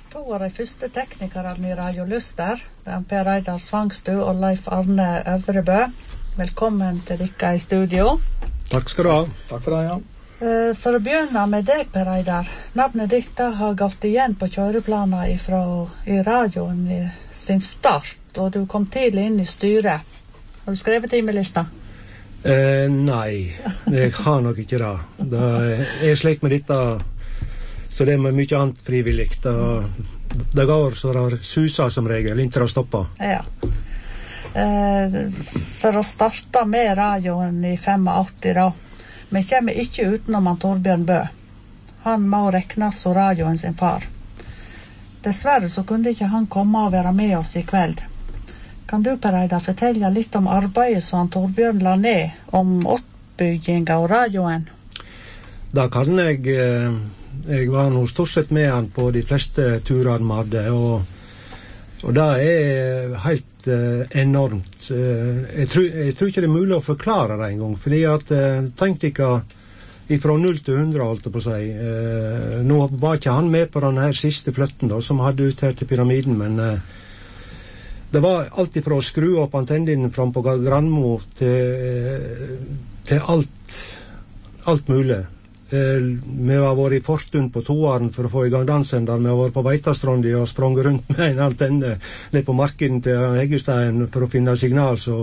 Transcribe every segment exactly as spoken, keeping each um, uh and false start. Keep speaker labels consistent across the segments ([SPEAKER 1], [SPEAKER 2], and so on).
[SPEAKER 1] To av de første teknikerne i Radio Luster, det er Per Reidar Svangstu og Leif Arne Øvrebø. Velkommen til dere i studio.
[SPEAKER 2] Takk skal du ha.
[SPEAKER 3] Takk for det, ja.
[SPEAKER 1] For å begynne med deg, Per Reidar. Navnet ditt har gått igjen på kjøreplaner ifra, i radioen i sin start, og du kom tidlig inn i styret. Har du skrevet timelista?
[SPEAKER 2] Eh, nei, jeg har nok ikke det. Det er slik med dette, så det er med mye annet frivilligt. Det, det går så det suser som regel, inntil det stopper.
[SPEAKER 1] Ja. Eh, for å starte med radioen i åttifem da, vi kommer ikke utenom han Torbjørn Bø. Han må reknes som radioen sin far. Dessverre så kunne ikke han komme og være med oss i kveld. Kan du, Per Reidar, fortelle litt om arbeidet som han Torbjørn la ned, om oppbygging av radioen?
[SPEAKER 2] Da kan jeg. Jeg var nå stort sett med han på de fleste turene vi hadde, og Og det er helt uh, enormt. Uh, jeg, tror, jeg tror ikke det er mulig å forklare det en gang, fordi at uh, tenk dere ifra null til hundre, holdt jeg på å si. Uh, nå var ikke han med på den her siste flytten da, som hadde ut her til pyramiden, men uh, det var alt ifra å skru opp antennene fram på Granmo til, uh, til alt, alt mulig. Uh, vi har vært i Fortun på toeren for å få i gang dansender. Vi har vært på Veitastrandi og sprang rundt med en antenne ned på marken til Heggestein for å finne signal. Så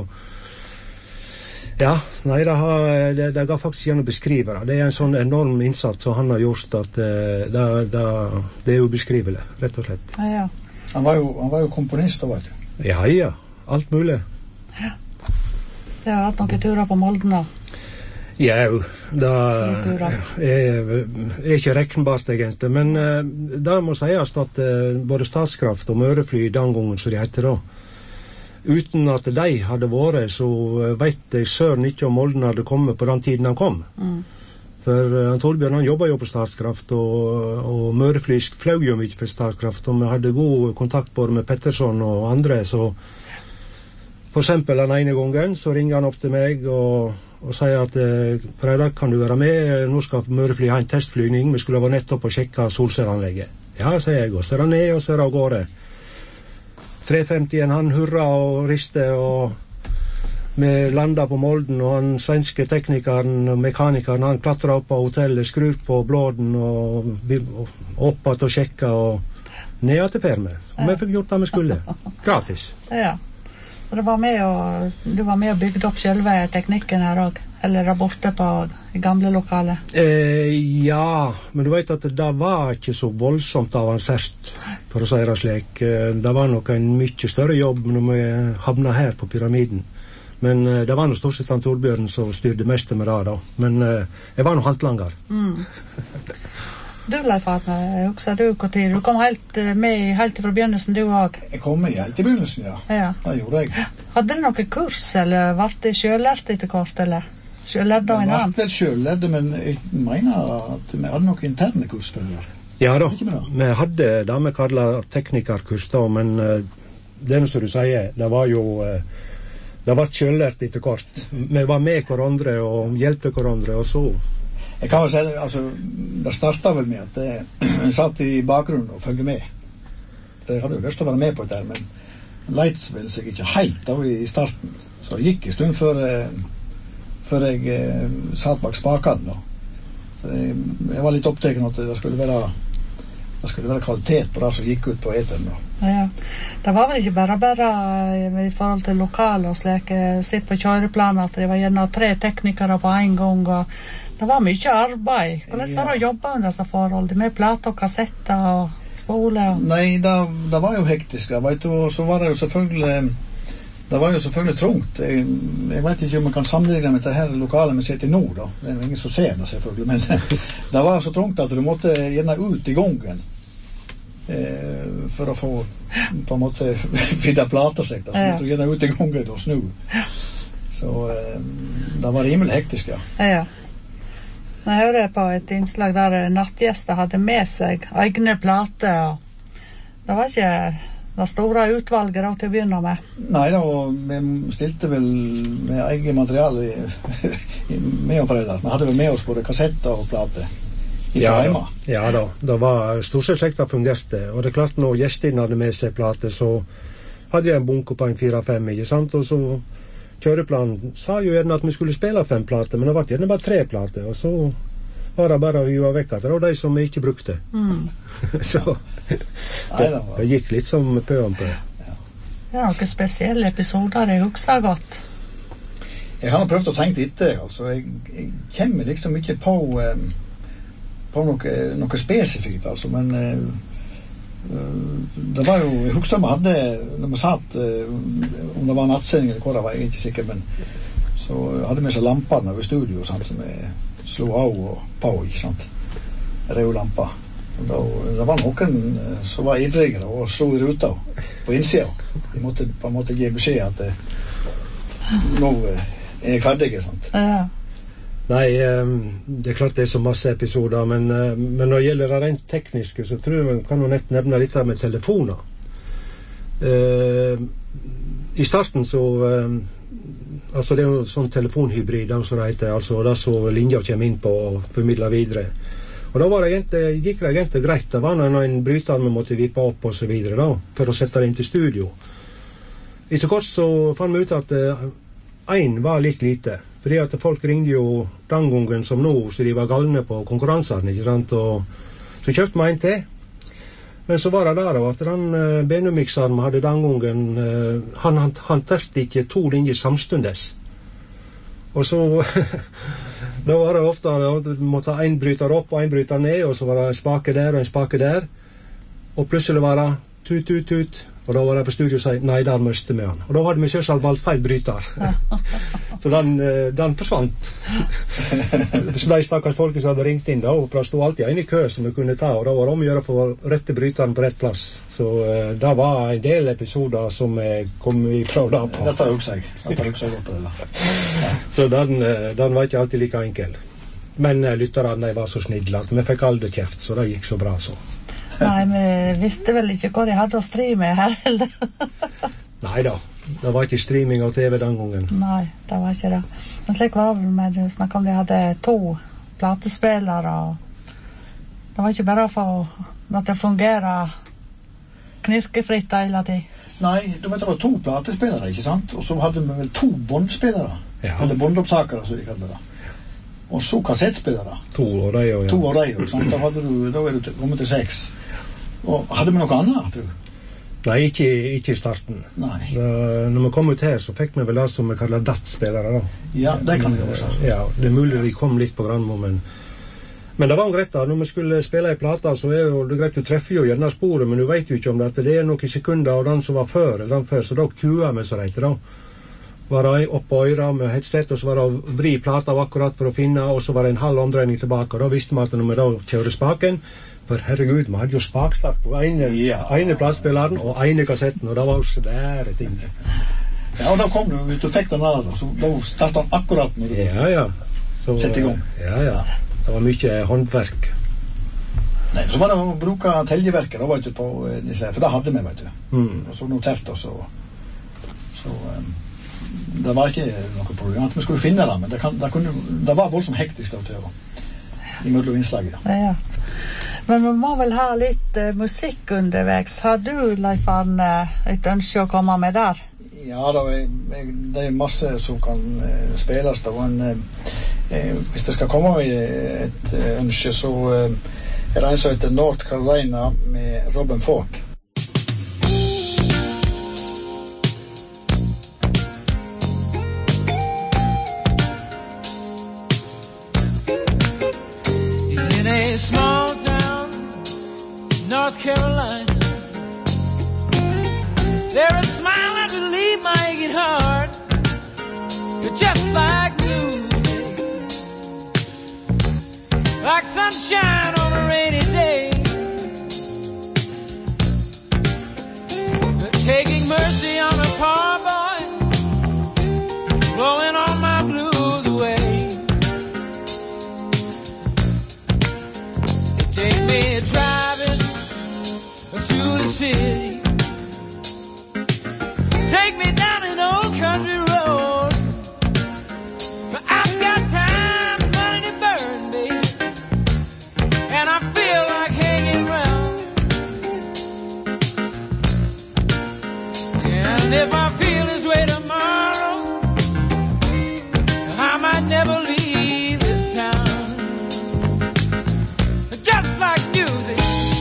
[SPEAKER 2] ja, nei, det, har, det, det går faktisk igjen å beskrive det. Det er en sånn enorm innsats som han har gjort at uh, det, det, det er ubeskrivelig, rett og slett.
[SPEAKER 1] Ja, ja.
[SPEAKER 3] Han var jo, han var jo komponist da, vet du.
[SPEAKER 2] Ja, ja, alt mulig.
[SPEAKER 1] Ja. Det har hatt noen turer på Molden da.
[SPEAKER 2] Ja, det er, er ikke reknbart egentlig, men uh, det må sies at uh, både Statskraft og Mørefly den gangen, som de heter da, uten at de hadde vært, så uh, vet jeg søren ikke om Molden hadde kommet på den tiden han kom. Mm. For uh, Torbjørn han jobbet jo på Statskraft, og, og Mørefly fløy jo mye for Statskraft, og vi hadde god kontakt både med Pettersson og andre, så for eksempel den ene gangen så ringer han opp til meg og og sier at eh, på fredag kan du være med, nå skal Mørefly ha en testflygning, vi skulle ha nettopp og sjekka solcelleanlegget. Ja, sier jeg, og så er det ned, og så er det av gårde. tre femti en han hurra og riste, og vi landa på Molden, og han svenske teknikeren og mekanikeren, han klatra opp på hotellet, skrur på blåden, og, og opp at og sjekka, og ned til ferme. Og vi fikk gjort det vi skulle. Gratis.
[SPEAKER 1] Ja. Så det var med og, du var med og bygde opp selve teknikken her også, eller der borte på gamle lokalet?
[SPEAKER 2] Eh, ja, men du vet at det var ikke så voldsomt avansert, for å si det slik. Det var nok en mye større jobb når vi havna her på pyramiden. Men eh, det var noe stort sett han Torbjørn som styrte mest med det da. Men eh, jeg var noe hantlanger. Mm.
[SPEAKER 1] Du, Leif Arne, husker du hvor tid? Du kom helt med helt fra begynnelsen, du også?
[SPEAKER 3] Jeg kom med helt i begynnelsen, ja.
[SPEAKER 1] Ja.
[SPEAKER 3] Det gjorde jeg.
[SPEAKER 1] Hadde du noen kurs, eller var det selvlært etter kort, eller? Selvlært av en annen?
[SPEAKER 3] Det var vel selvlærte, men jeg mener at vi hadde noen interne kurs for det der.
[SPEAKER 2] Ja da, vi hadde det vi kallet teknikerkurs da, men uh, det er noe som du sier, det var jo uh, det var selvlært etter kort. Vi var med hverandre og hjelpte hverandre, og så
[SPEAKER 3] jeg kan jo si det, altså, det startet vel med at jeg satt i bakgrunnen og følge med. For jeg hadde jo lyst til å være med på det der, men leit vel seg ikke helt da i starten. Så det gikk en stund før, før jeg eh, satt bak spakene da. For jeg, jeg var litt opptatt at det skulle være, det skulle være kvalitet på det som gikk ut på eteren da.
[SPEAKER 1] Ja, det var vel ikke bare bare i forhold til lokal og slik, sitt på kjøreplanen at det var gjerne tre teknikere på en gang, og det var mye arbeid. Hvordan var det å jobbe under disse forholdene, med plate og kassetter og spole? Og...
[SPEAKER 3] Nei, det, det var jo hektisk, vet du, og så var det jo selvfølgelig, det var jo selvfølgelig trångt. Jeg, jeg vet ikke om man kan sammenligne med det her lokalet vi sitter i nord, da. Det er ingen som ser det selvfølgelig, men det var så trångt at du måtte gjerne ut i gangen eh, for å få på en måte finne plater seg, da. Så måtte du gjerne ut i gangen og snu. Så eh, det var rimelig hektisk, ja.
[SPEAKER 1] Ja. Nå hører jeg på et innslag der nattgjester hadde med seg egne plater, og det var ikke det store utvalget da til å begynne med.
[SPEAKER 3] Nei da, vi stilte vel med eget materiale i, i, med og fredag. Vi hadde vel med oss både kassetter og plater
[SPEAKER 2] Ja da, ja da, det var stort sett slik det fungerte. Og det er klart når gjestene hadde med seg plater, så hadde jeg en bunke på en fire-fem, ikke sant? Og så kjøreplanen sa jo gjerne at vi skulle spille fem plater, men det var gjerne bare tre plater, og så var det bare å hive vekk at det var de som vi ikke brukte. Mm. Så det, det gikk litt som pø om pø.
[SPEAKER 1] Ja. Det er noen spesielle episoder jeg husker godt.
[SPEAKER 3] Jeg har prøvd å tenke etter, altså. Jeg, jeg kommer liksom ikke på, um, på noe, noe spesifikt, altså, men uh, det var jo, jeg husker vi hadde, når vi satt, om det var nattsending eller hva det var, jeg er ikke sikker, men så hadde vi så lampene over studio, sant, som vi slo av og på, ikke sant? Røde lamper. Og da, det var noen som var ivrigere og slo i ruta på innsiden. De måtte på en måte gi beskjed at nå er jeg ferdig, sant?
[SPEAKER 1] Ja.
[SPEAKER 2] Nei, det er klart det er så masse episoder, men, men når det gjelder det rent tekniske, så tror jeg man kan jo nett nevne litt med telefoner. Uh, I starten så, uh, altså det er jo sånn telefonhybrid, så det heter, altså det så linja kommer inn på og formidler videre. Og da var det egentlig, gikk det egentlig greit, det var når en bryter vi måtte vippe opp og så videre da, for å sette det inn til studio. Etter kort så fant vi ut at uh, en var litt lite. Fordi at folk ringde jo den gangen som nå, så de var galne på konkurransene, ikke sant? Og så kjøpte vi en til. Men så var det der at den uh, Benumixeren vi hadde den gangen, uh, han, han, han tørte ikke to linjer samstundes. Og så, da var det ofte at du måtte ha en bryter opp og en bryter ned, og så var det en spake der og en spake der. Og plutselig var det tut, tut, tut. Og da var det for studio å si, nei, der møste vi han. Og da hadde vi selvsagt valgt feil bryter. Så den, den forsvant. Så de stakkars folket som hadde ringt inn da, for det stod alltid en i kø som vi kunne ta, og da var det om å gjøre for å rette bryteren på rett plass. Så uh, det var en del episoder som uh, kom ifra da på.
[SPEAKER 3] Dette er også jeg. Dette er også jeg godt på det. Ja.
[SPEAKER 2] Så den, uh, den var ikke alltid like enkel. Men uh, lytterne var så snidle at vi fikk aldri kjeft, så det gikk så bra så.
[SPEAKER 1] Nei, vi visste vel ikke hva de hadde å stri med her, eller?
[SPEAKER 2] Nei da, det var ikke streaming av T V den gangen.
[SPEAKER 1] Nei, det var ikke det. Men slik var det med, du snakket om de hadde to platespillere, og det var ikke bare for at det fungerer knirkefritt hele tiden.
[SPEAKER 3] Nei, du vet det var to platespillere, ikke sant? Og så hadde vi vel to båndspillere,
[SPEAKER 2] ja.
[SPEAKER 3] Eller båndopptakere, som de kaller det. Og så kassettspillere.
[SPEAKER 2] To og rei, ja.
[SPEAKER 3] To og rei, sant? Da, hadde du, da er du kommet til seks. Og hadde vi noe annet, tror du?
[SPEAKER 2] Nei, ikke, ikke i starten.
[SPEAKER 3] Nei.
[SPEAKER 2] Da, når vi kom ut her, så fikk vi vel det som vi kaller D A T-spillere da.
[SPEAKER 3] Ja, det kan vi også.
[SPEAKER 2] Ja, det er mulig de kom litt på Granmo, men men det var jo greit da, når vi skulle spille i plata, så er jo det greit, du treffer jo gjerne sporet, men du vet jo ikke om det, at det er noen sekunder av den som var før, eller den før, så da kuer vi så reit da. Var det opp på øyra med headset, og så var det å vri plata akkurat for å finne, og så var det en halv omdreining tilbake, og da visste vi at når vi da kjører spaken, for herregud, vi hadde jo spakstart på ene, ja. ene platespilleren og ene kassetten, og det var jo svære ting.
[SPEAKER 3] Ja, og da kom du, hvis du fikk den der, så da startet den akkurat når du
[SPEAKER 2] ja, ja. Så,
[SPEAKER 3] sette i gang.
[SPEAKER 2] Ja, ja. Det var mye håndverk.
[SPEAKER 3] Nei, så var det å bruke teljeverket, da, vet du, på disse, for da hadde vi, vet du. Mm. Og så notert oss, og så... Um, det var ikke noe problem at vi skulle finne det, men det, kan, det, kunne, det var voldsomt hektisk da, i mellom innslaget.
[SPEAKER 1] Ja. Ja. Men vi må vel ha litt uh, musikk undervegs. Har du, Leif Arne, et ønske å komme med der?
[SPEAKER 3] Ja, da, jeg, jeg, det er masse som kan uh, spilles. Det var en, uh, hvis det skal komme et uh, ønske, så uh, er det en som heter North Carolina med Robin Ford.
[SPEAKER 4] Small town, North Carolina. There is a smile that will leave my aching heart. You're just like music, like sunshine on a rainy day. You're taking mercy on a poor boy, blowing all my blues away. Take me driving through the city. Take me down an old country road. I've got time, money to burn, baby. And if I feel this way tomorrow, I might never leave this town. Just like music.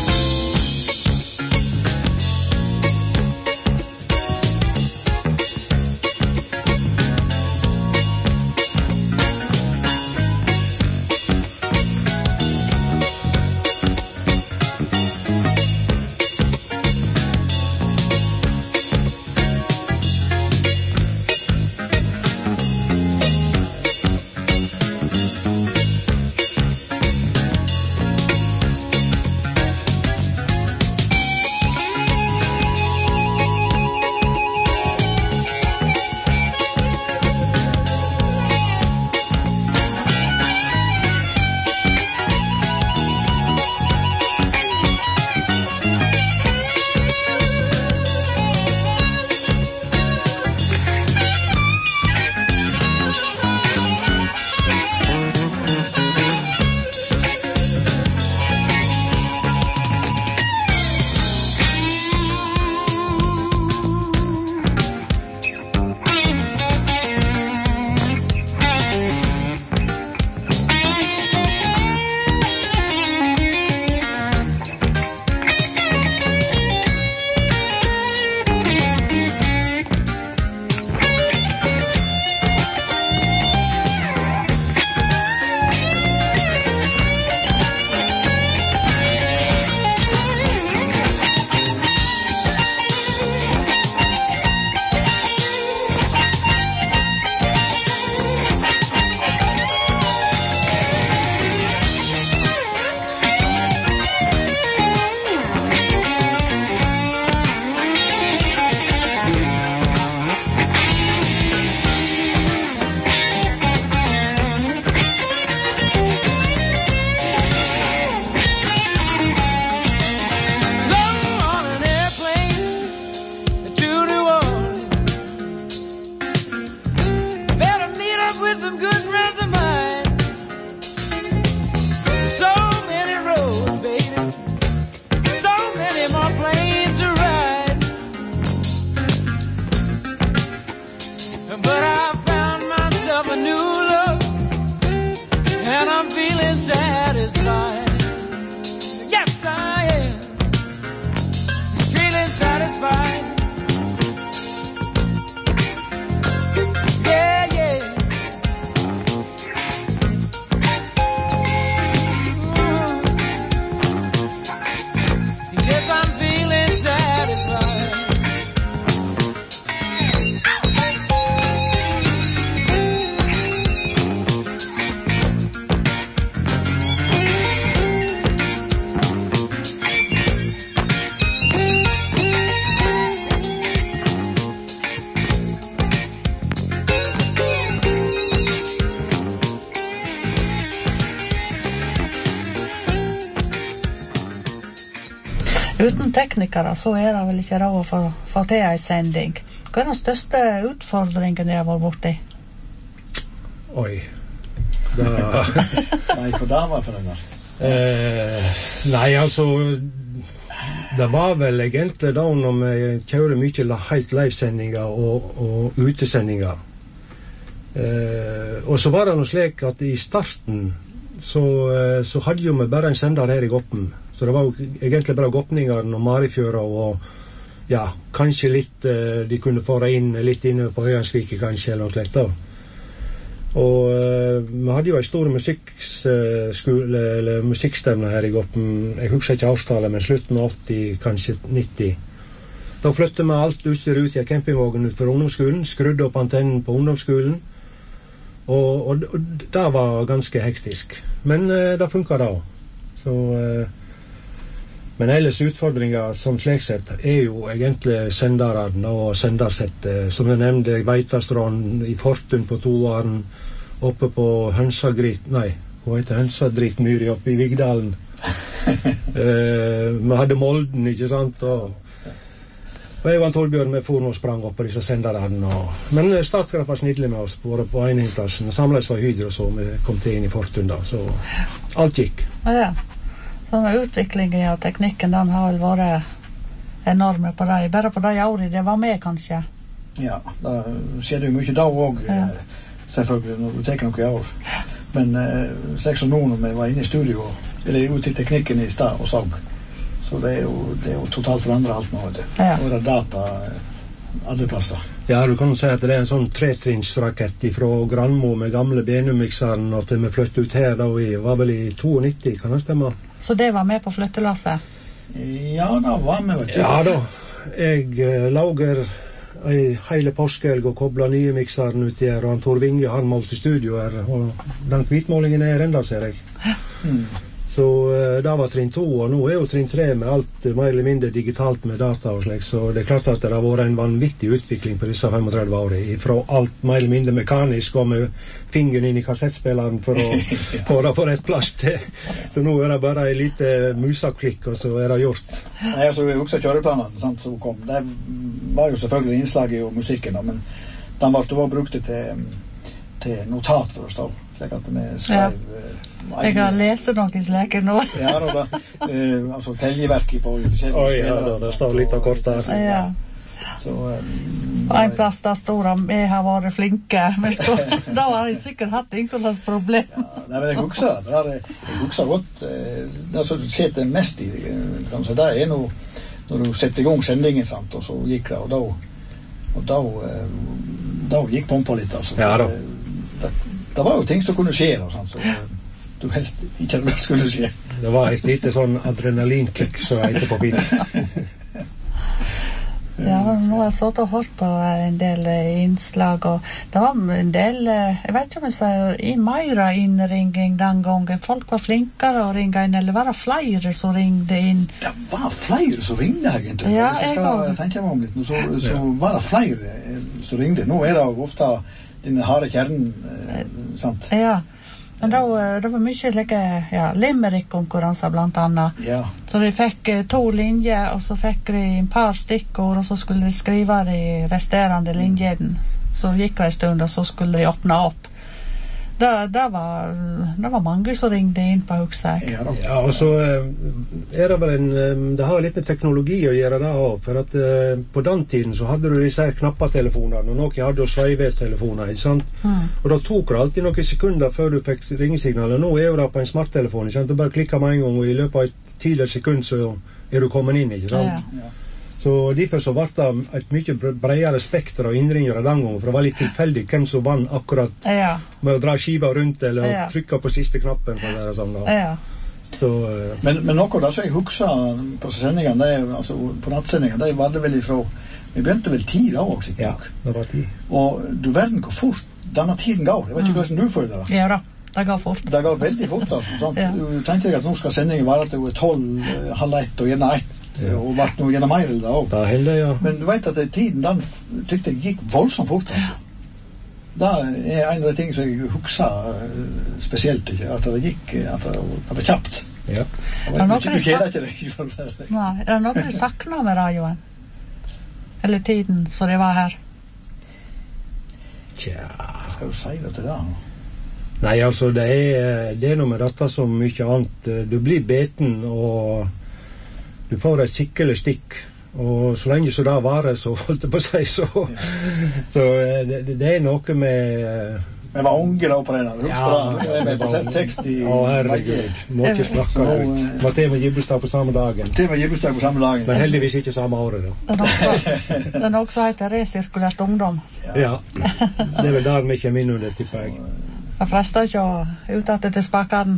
[SPEAKER 1] Uten teknikere så er det vel ikke råd å få, få til en sending. Hva er den største utfordringen jeg har vært borti?
[SPEAKER 2] Oi. Da...
[SPEAKER 3] Nei, hva da var for denne?
[SPEAKER 2] Eh, nei, altså... Det var vel egentlig da når vi kjører mye helt livesendinger og, og utesendinger. Eh, og så var det noe slik at i starten så, så hadde jo vi bare en sender her i Goppen. Så det var jo egentlig bare Goppningeren og Marifjøra og ja, kanskje litt, eh, de kunne få det inn litt inne på Høyansvike kanskje, eller noe slikt da. Og eh, vi hadde jo en stor musikkskole, eller musikkstevne her i Goppen, jeg husker ikke årstallet, men slutten av åtti, kanskje nitti. Da flyttet vi alt utstyr ut i en campingvågen ut for ungdomsskolen, skrudde opp antennen på ungdomsskolen, og, og, og det var ganske hektisk. Men eh, det funket da. Så... Eh, Men ellers utfordringer som slik sett er jo egentlig senderen og sendersettet. Som jeg nevnte, Veitastrand i Fortun på toeren, oppe på Hønsadrit, nei, hva heter Hønsadritmyri oppe i Vigdalen. eh, vi hadde Molden, ikke sant, og, og jeg var Torbjørn med for og sprang opp på disse senderen. Og, men Statskraft var snidlig med oss, både på Einheimplassen, samles var Hydro, så vi kom til inn i Fortun da, så alt gikk.
[SPEAKER 1] Ja, ja. Sånn utviklingen av teknikken, den har vel vært enorme på deg. Bare på de årene det var med, kanskje?
[SPEAKER 3] Ja, da skjedde jo mye da også,
[SPEAKER 1] Ja.
[SPEAKER 3] selvfølgelig, når du tenker noen år. Men eh, slik som nå når vi var inne i studio, eller ute i teknikken i stad og sang, så det er jo, det er jo totalt forandret alt nå, vet du.
[SPEAKER 1] Ja.
[SPEAKER 3] Nå er det data eh, alle plasser.
[SPEAKER 2] Ja, du kan si at det er en sånn tretrinnsrakett fra Granmo med gamle Benum-mikseren, og at vi flyttet ut her da vi var vel i nittito, kan det stemme?
[SPEAKER 1] Så det var med på flyttelasset?
[SPEAKER 3] Ja, da var vi, vet du.
[SPEAKER 2] Ja da, jeg eh, lager ei hele påskehelg og kobla nye mikseren ut her, og han Tor Vinge, han målte i studio her, og den hvitmålingen er enda, ser jeg.
[SPEAKER 3] Mm.
[SPEAKER 2] Så uh, det var trinn to, og nå er jo trinn tre med alt uh, mer eller mindre digitalt med data og slik, så det er klart at det har vært en vanvittig utvikling på disse femogtredve årene, fra alt mer eller mindre mekanisk og med fingeren inn i kassettspilleren for å få det på rett plass til. Så nå er det bare en lite musaklikk, og så er det gjort.
[SPEAKER 3] Nei, altså, jeg husker kjøreplanene, sant, som kom. Det var jo selvfølgelig innslag i musikken, da, men den ble også brukt til, til notat for å stå. Slik at vi skrev... Ja.
[SPEAKER 1] Jeg har lest noen slike nå.
[SPEAKER 3] Ja, da, da uh, altså teljeverket på forskjellige
[SPEAKER 2] Oi, ja, da, det står litt av kort der.
[SPEAKER 1] Ja.
[SPEAKER 3] Så, um,
[SPEAKER 1] og en plass der står at vi har vært flinke, men så, da har jeg sikkert hatt ingen slags problem.
[SPEAKER 3] Ja, nei, men jeg husker det, er, jeg husker godt, uh, det som setter mest i, kan si, det er noe, når du setter i gang sendingen, sant, og så gikk det, og da, og da, uh, da gikk pompa litt, altså.
[SPEAKER 2] Ja, da.
[SPEAKER 3] Det, det var jo ting som kunne skje, da, sant, så... du helst ikke hadde skulle skje.
[SPEAKER 2] Det var et lite sånn adrenalinkick som jeg etterpå fint.
[SPEAKER 1] Ja, nå har jeg satt og hørt på en del innslag, og det var en del, jeg vet ikke om jeg sier, i mer innringing den gangen. Folk var flinkere å ringe inn, eller var det flere som ringde inn?
[SPEAKER 3] Det var flere som ringde, egentlig.
[SPEAKER 1] Ja,
[SPEAKER 3] Hvis jeg skal tenke meg om litt, så, så var det flere som ringde. Nå er det jo ofte den harde kjernen, sant?
[SPEAKER 1] Ja. Men da, det var mye like, ja, limerick-konkurranser blant annet.
[SPEAKER 3] Ja.
[SPEAKER 1] Så de fikk to linjer, og så fikk de en par stikkord, og så skulle de skrive de resterende linjene. Så gikk det en stund, og så skulle de åpne opp. Det, det, var, det var mange som ringde inn på Hugsek.
[SPEAKER 3] Ja,
[SPEAKER 2] ja, og så er det vel en, det har litt med teknologi å gjøre det også, for at uh, på den tiden så hadde du disse her knappatelefonene, og noen hadde jo sveivestelefoner, ikke sant? Mm. Og da tok det alltid noen sekunder før du fikk ringesignaler. Nå er jo det på en smarttelefon, ikke sant? Du bare klikker med en gang, og i løpet av et tidligere sekund så er du kommet inn, ikke sant?
[SPEAKER 1] Ja.
[SPEAKER 2] Så derfor så ble det et mye bredere spekter av innringere den gangen, for det var litt tilfeldig hvem som vann akkurat
[SPEAKER 1] ja.
[SPEAKER 2] med å dra skiva rundt, eller
[SPEAKER 1] ja.
[SPEAKER 2] trykke på siste knappen, for det sånn da.
[SPEAKER 1] Ja.
[SPEAKER 2] Så, uh,
[SPEAKER 3] men, men noe da som jeg husker på sendingen, det, altså på nattsendingen, det var det vel ifra, vi begynte vel tid da også, sikkert.
[SPEAKER 2] Ja, det var tid.
[SPEAKER 3] Og du verden hvor fort denne tiden går. Jeg vet ikke hvordan du føler det.
[SPEAKER 1] Ja da, det går fort.
[SPEAKER 3] Det går veldig fort, altså. Sant?
[SPEAKER 1] Ja.
[SPEAKER 3] Du tenkte deg at nå skal sendingen være til tolv, halv ett og gjerne ett. Ja. Og vært noe gjennom mer da også.
[SPEAKER 2] Da hender, ja.
[SPEAKER 3] Men du vet at tiden, den tykte jeg gikk voldsomt fort, altså. Det er en av de ting som jeg husker spesielt, ikke? At det gikk, at det, det var kjapt.
[SPEAKER 2] Ja.
[SPEAKER 3] Jeg vet ikke, du kjeder ikke deg.
[SPEAKER 1] Nei, er det noe du sakner med radioen? Eller tiden så det var her?
[SPEAKER 2] Tja.
[SPEAKER 3] Hva skal du si det til det?
[SPEAKER 2] Nei, altså, det er, det er noe med dette som mye annet. Du blir beten, og du får et skikkelig stikk, og så lenge så det varer, så holdt det på seg, så, ja. så det, det er noe med...
[SPEAKER 3] Jeg var unge da på den her, husk
[SPEAKER 2] ja,
[SPEAKER 3] på det, jeg var på seksti...
[SPEAKER 2] Å, herregud, må ikke snakke ut. Det var til med Gibbelstad på samme dagen.
[SPEAKER 3] Til med Gibbelstad på samme dagen.
[SPEAKER 2] Men heldigvis ikke samme året, da.
[SPEAKER 1] Den også, også heter resirkulert ungdom.
[SPEAKER 2] Ja. Ja, det er vel der vi kommer inn under, tipper jeg.
[SPEAKER 1] Jeg frester ikke å utatte til spakeren.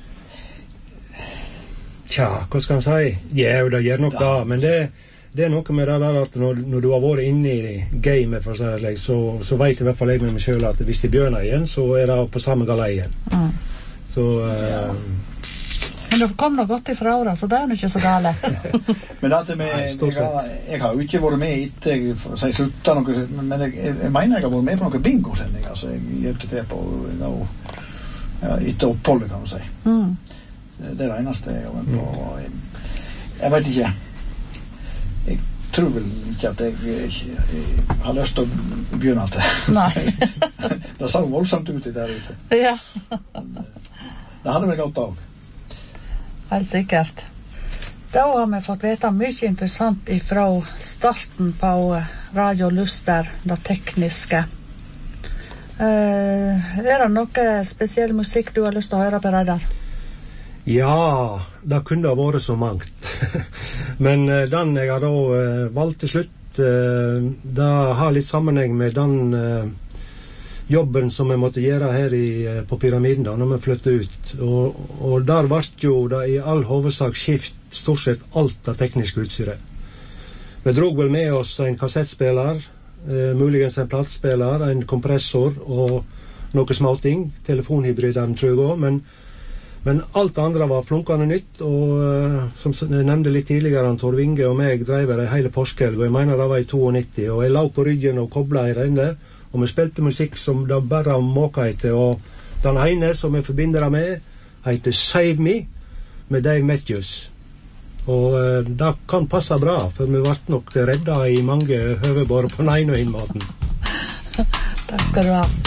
[SPEAKER 2] Tja, hva skal han si? Ja, det gjør nok da, men det, det er noe med det der at når, når du har vært inne i gamet, for seg, så, så vet i hvert fall jeg med meg selv at hvis de begynner igjen, så er det på samme galei igjen. Mm. Så... Uh,
[SPEAKER 1] men det kom noe godt ifra året, så det er jo ikke så gale.
[SPEAKER 3] Men at med, jeg, har, jeg har jo ikke vært med etter, for å si slutta noe, men jeg, jeg mener jeg har vært med på noen bingo-sendinger, så jeg hjelpte til på no, ja, etter oppholdet, kan du si. Mm. Det er det eneste jeg har vært på. Jeg, jeg vet ikke. Jeg tror vel ikke at jeg, jeg, jeg har lyst til å begynne til.
[SPEAKER 1] Nei.
[SPEAKER 3] Det sa voldsomt ut i der ute.
[SPEAKER 1] Ja.
[SPEAKER 3] Det hadde vel gått av.
[SPEAKER 1] Helt sikkert. Da har vi fått vite mye interessant ifra starten på radiolyster, det tekniske. Eh, er det noe spesiell musikk du har lyst til å høre på Reidar?
[SPEAKER 2] Ja, det kunne ha vært så mangt. Men eh, den jeg har da eh, valgt til slutt, eh, det har litt sammenheng med den eh, jobben som jeg måtte gjøre her i, på Pyramiden da, når vi flyttet ut. Og, og der ble jo det i all hovedsak skift stort sett alt det tekniske utstyret. Vi drog vel med oss en kassettspiller, eh, muligens en platespiller, en kompressor og noe småting. Telefonhybrideren tror jeg også, men, men alt det andre var flunkende nytt. Og eh, som jeg nevnte litt tidligere, Tor Vinge og meg drev det hele påskehelg, og jeg mener det var i nittito, og jeg la på ryggen og koblet i det inne. Og vi spilte musikk som det bare måka etter, og den ene som jeg forbinder det med, heter Save Me, med Dave Matthews. Og eh, det kan passe bra, for vi ble nok redda i mange høve, både på den ene og den måten.
[SPEAKER 1] Takk skal du ha.